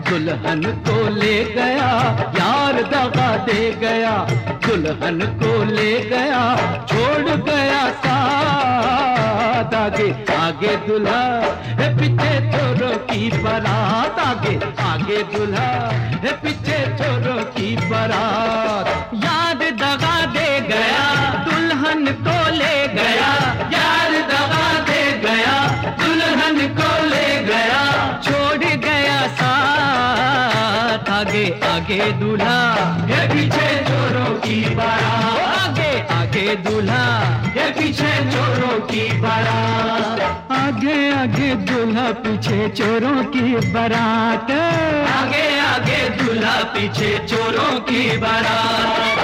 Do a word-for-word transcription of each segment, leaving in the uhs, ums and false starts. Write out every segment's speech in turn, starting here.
दुल्हन को ले गया यार दगा दे गया, दुल्हन को ले गया छोड़ गया साथ। आगे आगे दुल्हा है पीछे चोरों की बारात, आगे आगे दुल्हा है पीछे चोरों की बारात। यार दगा दे गया दुल्हन को ले गया, यार दगा दे गया दुल्हन को ले गया छोड़ गया साथ। आगे आगे दूल्हा है पीछे चोरों की बारात, आगे आगे दूल्हा है पीछे चोरों की बारात। आगे आगे दूल्हा पीछे चोरों की बारात, आगे आगे दूल्हा पीछे चोरों की बारात।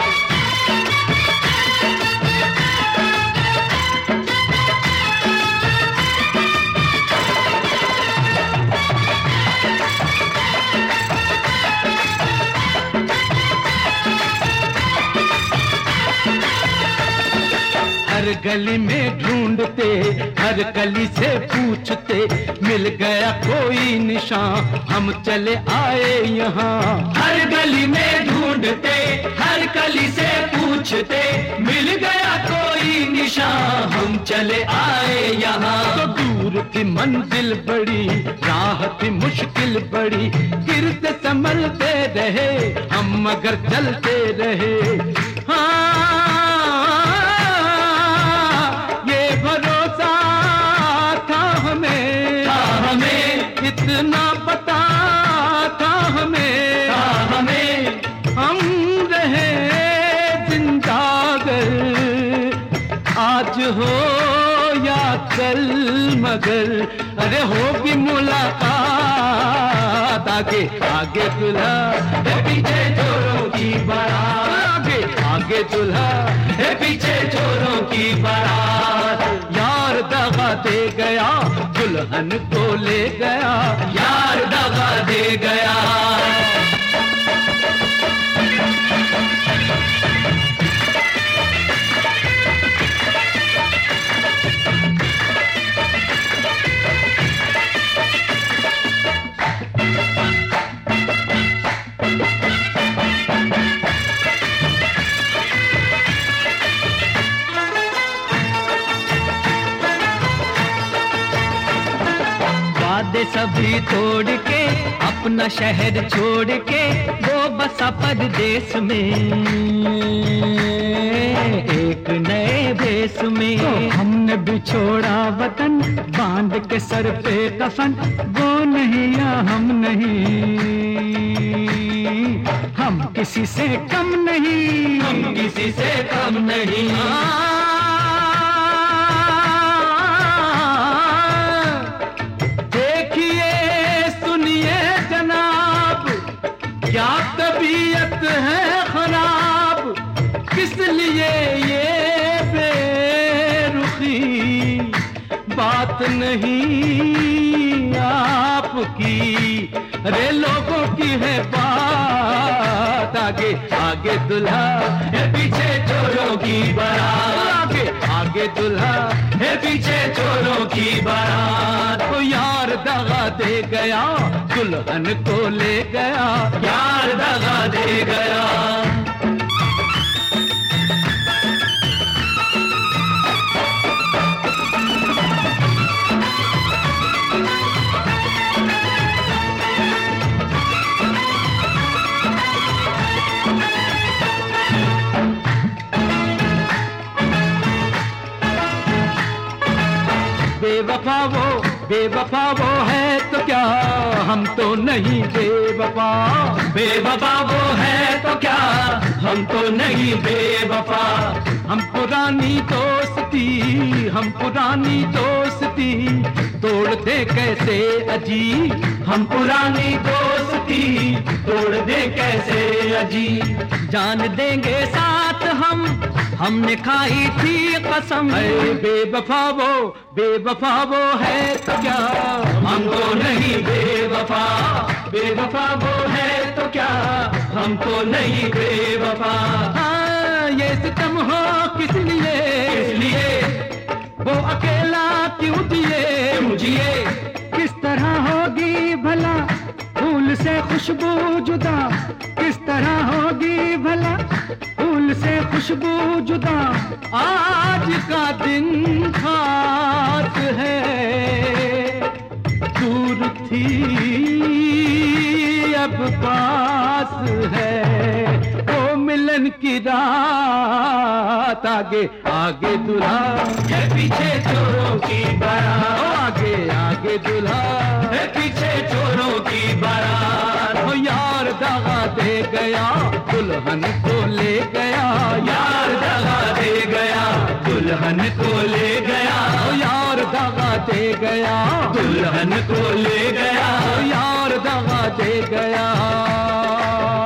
हर गली में ढूंढते, हर गली से पूछते, मिल गया कोई निशान हम चले आए यहाँ। हर गली में ढूंढते, हर गली से पूछते, मिल गया कोई निशान हम चले आए यहाँ। तो दूर की मंजिल बड़ी, राह थी मुश्किल बड़ी, गिरते संभलते रहे हम मगर चलते रहे। हाँ इतना पता था हमें, था हमें हम रहे जिंदागर आज हो या कल मगर अरे होगी मुलाकात। आगे आगे दुल्हा है पीछे चोरों की बारात, आगे आगे दुल्हा है पीछे चोरों की बारात। यार दगा दे गया दुल्हन को ले गया, यार दगा दे गया। वादे सभी तोड़ के अपना शहर छोड़ के वो बसा परदेश में एक नए भेष में। तो हमने बिछोड़ा वतन बांध के सर पे कफन, वो नहीं या हम नहीं, हम किसी से कम नहीं, हम किसी से कम नहीं। क्या तबीयत है खराब, किस लिए ये बेरुखी, बात नहीं आपकी अरे लोगों की है बात। आगे आगे दुल्हा है पीछे चोरों की बारात, आगे आगे दुल्हा है पीछे चोरों की बारात। तो यार दगा दे गया दुल्हन को ले गया, यार दगा दे गया। बेवफा वो बेवफा वो है तो क्या, हम तो नहीं बेवफा, बेवफा वो है तो क्या, हम तो नहीं बेवफा। हम पुरानी दोस्ती, हम पुरानी दोस्ती तोड़ दे कैसे अजी, हम पुरानी दोस्ती तोड़ दे कैसे अजी। जान देंगे साथ हम, हमने खाई थी कसम। बेवफा वो बेवफा वो है तो क्या, हम तो नहीं बेवफा, बेवफा वो है तो क्या, हम तो नहीं बेवफा। हाँ ये सितम हो किस लिए, किस लिए वो अकेला जिए, किस तरह होगी भला फूल से खुश खुशबू जुदा किस तरह होगी भला, फूल से खुशबू जुदा आज का दिन खास है। दूर थी अब पास है वो मिलन की रात, आगे आगे दुल्हा है पीछे चोरों की बारात, आगे आगे दुल्हा है पीछे चोरों की बारात। हो यार दगा दे गया दुल्हन को ले गया, यार दगा दे गया दुल्हन को ले गया, यार दगा दे गया दुल्हन को ले गया, यार दगा दे गया।